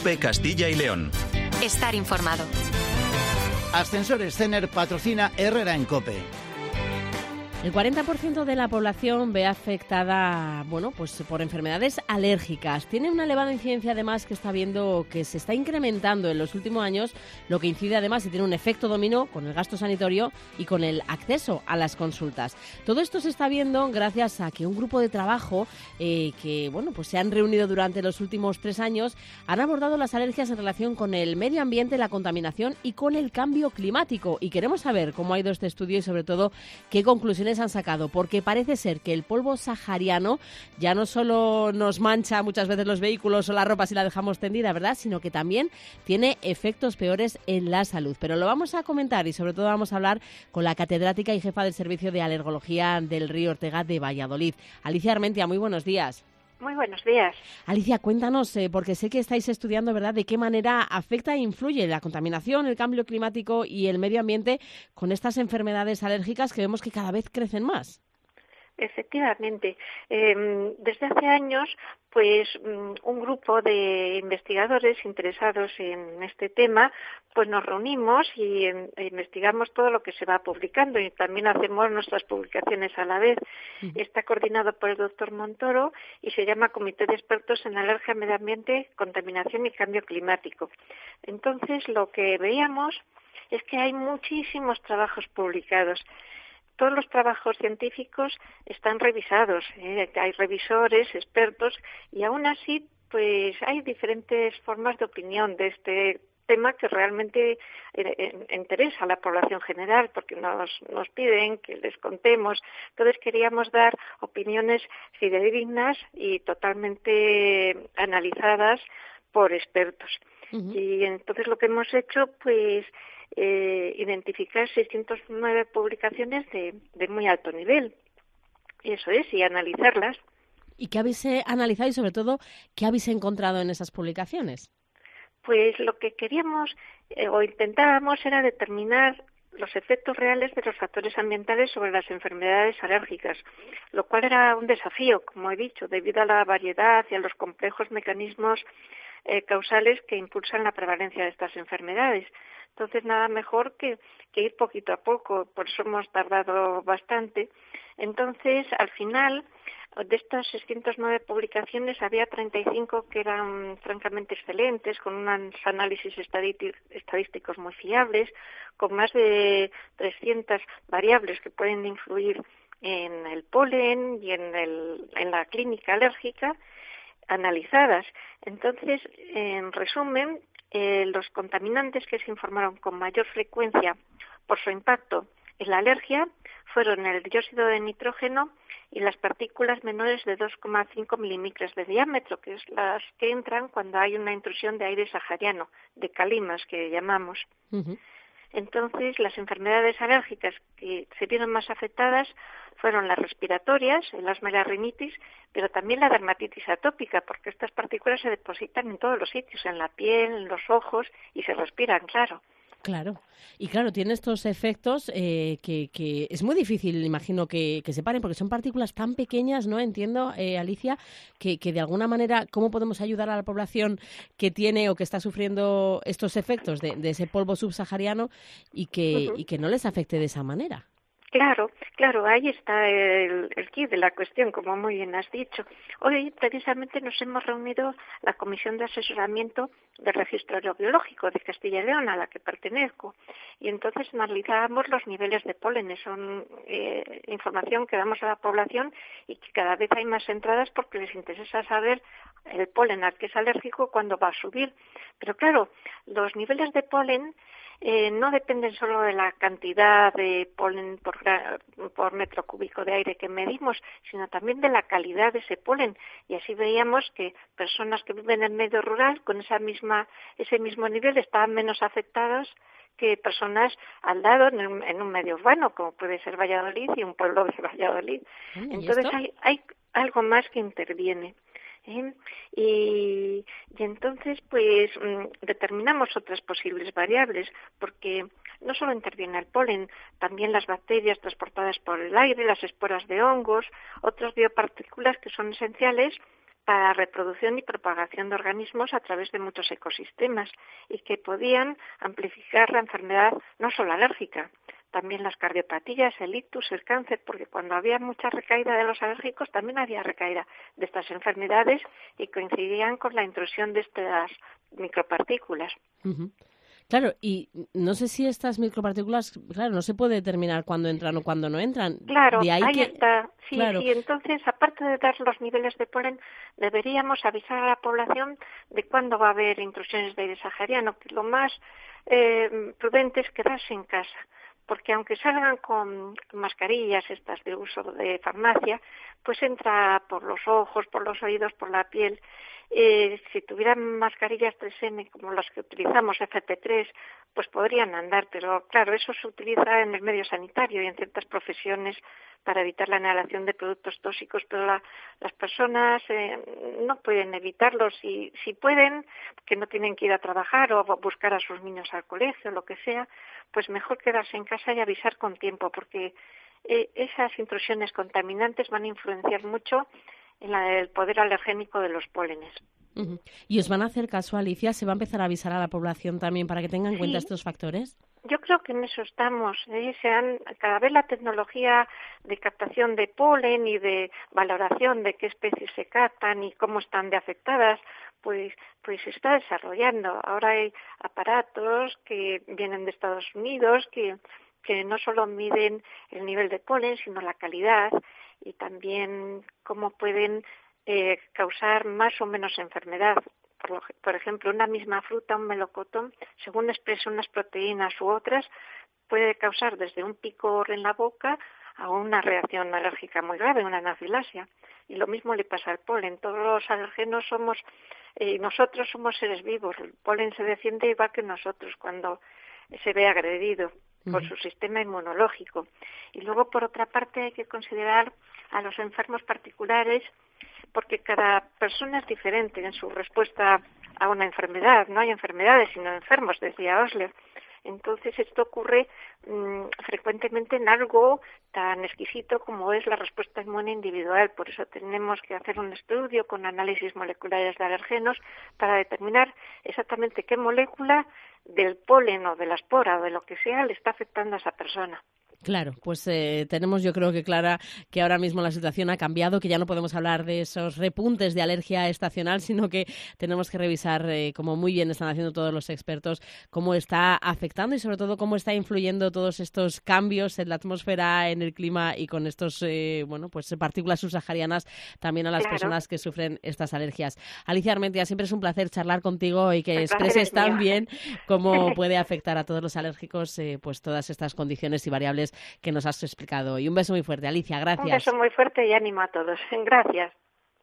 COPE Castilla y León. Estar informado. Ascensores Cener patrocina Herrera en COPE. El 40% de la población ve afectada, por enfermedades alérgicas. Tiene una elevada incidencia, además, que está viendo que se está incrementando en los últimos años, lo que incide además y tiene un efecto dominó con el gasto sanitario y con el acceso a las consultas. Todo esto se está viendo gracias a que un grupo de trabajo se han reunido durante los últimos 3 años, han abordado las alergias en relación con el medio ambiente, la contaminación y con el cambio climático. Y queremos saber cómo ha ido este estudio y, sobre todo, qué conclusiones han sacado, porque parece ser que el polvo sahariano ya no solo nos mancha muchas veces los vehículos o la ropa si la dejamos tendida, ¿verdad?, sino que también tiene efectos peores en la salud. Pero lo vamos a comentar y sobre todo vamos a hablar con la catedrática y jefa del Servicio de Alergología del Río Ortega de Valladolid, Alicia Armentia. Muy buenos días. Muy buenos días. Alicia, cuéntanos, porque sé que estáis estudiando, ¿verdad?, de qué manera afecta e influye la contaminación, el cambio climático y el medio ambiente con estas enfermedades alérgicas que vemos que cada vez crecen más. Efectivamente. Desde hace años, un grupo de investigadores interesados en este tema, nos reunimos y investigamos todo lo que se va publicando y también hacemos nuestras publicaciones a la vez. Está coordinado por el doctor Montoro y se llama Comité de Expertos en Alergia, Medio Ambiente, Contaminación y Cambio Climático. Entonces, lo que veíamos es que hay muchísimos trabajos publicados. Todos los trabajos científicos están revisados, hay revisores, expertos, y aún así hay diferentes formas de opinión de este tema que realmente interesa a la población general, porque nos piden que les contemos. Entonces queríamos dar opiniones fidedignas y totalmente analizadas por expertos. Y entonces lo que hemos hecho, identificar 609 publicaciones de muy alto nivel. Eso es, y analizarlas. ¿Y qué habéis analizado y, sobre todo, qué habéis encontrado en esas publicaciones? Lo que queríamos o intentábamos era determinar los efectos reales de los factores ambientales sobre las enfermedades alérgicas, lo cual era un desafío, como he dicho, debido a la variedad y a los complejos mecanismos causales que impulsan la prevalencia de estas enfermedades. Entonces, nada mejor que ir poquito a poco, por eso hemos tardado bastante. Entonces, al final, de estas 609 publicaciones, había 35 que eran francamente excelentes, con unos análisis estadísticos muy fiables, con más de 300 variables que pueden influir en el polen y en la clínica alérgica, analizadas. Entonces, en resumen, los contaminantes que se informaron con mayor frecuencia por su impacto en la alergia fueron el dióxido de nitrógeno y las partículas menores de 2,5 milímetros de diámetro, que es las que entran cuando hay una intrusión de aire sahariano, de calimas que llamamos. Entonces, las enfermedades alérgicas que se vieron más afectadas fueron las respiratorias, el asma y la rinitis, pero también la dermatitis atópica, porque estas partículas se depositan en todos los sitios, en la piel, en los ojos, y se respiran, claro. Claro. Y claro, tiene estos efectos que es muy difícil, imagino, que separen, porque son partículas tan pequeñas, ¿no? Entiendo, Alicia, que de alguna manera, ¿cómo podemos ayudar a la población que tiene o que está sufriendo estos efectos de ese polvo subsahariano y que no les afecte de esa manera? Claro, ahí está el quid de la cuestión, como muy bien has dicho. Hoy, precisamente, nos hemos reunido la Comisión de Asesoramiento del Registro Aerobiológico de Castilla y León, a la que pertenezco, y entonces analizábamos los niveles de pólenes. Son información que damos a la población y que cada vez hay más entradas porque les interesa saber el polen al que es alérgico cuándo va a subir. Pero claro, los niveles de polen no dependen solo de la cantidad de polen por metro cúbico de aire que medimos, sino también de la calidad de ese polen. Y así veíamos que personas que viven en el medio rural con ese mismo nivel estaban menos afectadas que personas al lado en un medio urbano, como puede ser Valladolid y un pueblo de Valladolid. Entonces hay algo más que interviene. Y entonces determinamos otras posibles variables, porque no solo interviene el polen, también las bacterias transportadas por el aire, las esporas de hongos, otras biopartículas que son esenciales para la reproducción y propagación de organismos a través de muchos ecosistemas y que podían amplificar la enfermedad no solo alérgica, también las cardiopatías, el ictus, el cáncer, porque cuando había mucha recaída de los alérgicos también había recaída de estas enfermedades y coincidían con la intrusión de estas micropartículas. Uh-huh. Claro, y no sé si estas micropartículas, claro, no se puede determinar cuándo entran o cuándo no entran. Claro, de ahí ahí que... está. Sí, claro. sí, entonces, aparte de dar los niveles de polen, deberíamos avisar a la población de cuándo va a haber intrusiones de aire sahariano, que lo más prudente es quedarse en casa, porque aunque salgan con mascarillas estas de uso de farmacia, pues entra por los ojos, por los oídos, por la piel. Si tuvieran mascarillas 3M como las que utilizamos, FP3, pues podrían andar, pero claro, eso se utiliza en el medio sanitario y en ciertas profesiones para evitar la inhalación de productos tóxicos, pero las personas no pueden evitarlo. Si pueden, que no tienen que ir a trabajar o buscar a sus niños al colegio, lo que sea, pues mejor quedarse en casa y avisar con tiempo, porque esas intrusiones contaminantes van a influenciar mucho en el poder alergénico de los pólenes. Uh-huh. ¿Y os van a hacer caso, Alicia? ¿Se va a empezar a avisar a la población también para que tengan en cuenta estos factores? Yo creo que en eso estamos. Cada vez la tecnología de captación de polen y de valoración de qué especies se captan y cómo están de afectadas, pues se está desarrollando. Ahora hay aparatos que vienen de Estados Unidos que no solo miden el nivel de polen, sino la calidad y también cómo pueden causar más o menos enfermedad. Por ejemplo, una misma fruta, un melocotón, según expresa unas proteínas u otras, puede causar desde un picor en la boca a una reacción alérgica muy grave, una anafilaxia. Y lo mismo le pasa al polen. Todos los alérgenos nosotros somos seres vivos. El polen se defiende igual que nosotros cuando se ve agredido por su sistema inmunológico. Y luego, por otra parte, hay que considerar a los enfermos particulares, porque cada persona es diferente en su respuesta a una enfermedad. No hay enfermedades, sino enfermos, decía Osler. Entonces, esto ocurre frecuentemente en algo tan exquisito como es la respuesta inmune individual. Por eso tenemos que hacer un estudio con análisis moleculares de alergenos para determinar exactamente qué molécula del polen o de la espora o de lo que sea le está afectando a esa persona. Claro, pues tenemos yo creo que clara que ahora mismo la situación ha cambiado, que ya no podemos hablar de esos repuntes de alergia estacional, sino que tenemos que revisar, como muy bien están haciendo todos los expertos, cómo está afectando y sobre todo cómo está influyendo todos estos cambios en la atmósfera, en el clima y con estos partículas subsaharianas también a las personas que sufren estas alergias. Alicia Armentia, siempre es un placer charlar contigo y que expreses tan bien cómo puede afectar a todos los alérgicos pues todas estas condiciones y variables que nos has explicado. Y un beso muy fuerte, Alicia, gracias. Un beso muy fuerte y ánimo a todos. Gracias.